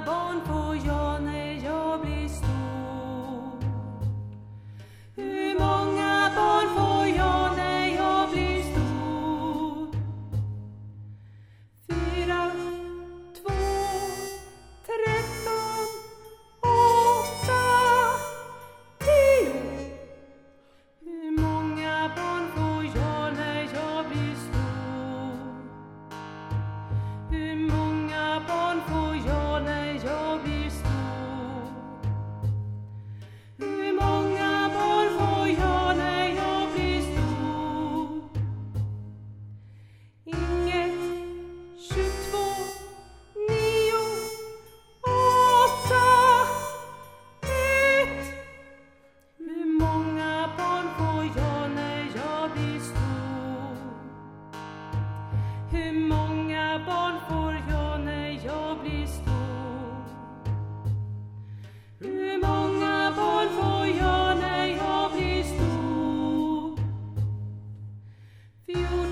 barn får jag när jag blir stor? Hur många barn får jag när jag blir stor? 4, 2, 13, 8, 10. Hur många barn får jag när jag blir stor? Hur många barn får jag när jag blir stor? Hur många barn får jag när jag blir stor? Inget, 22, 9, 8, 1. Hur många barn får jag när jag blir stor? Hur många barn får jag när jag blir stor? Hur många barn får jag när jag blir stor?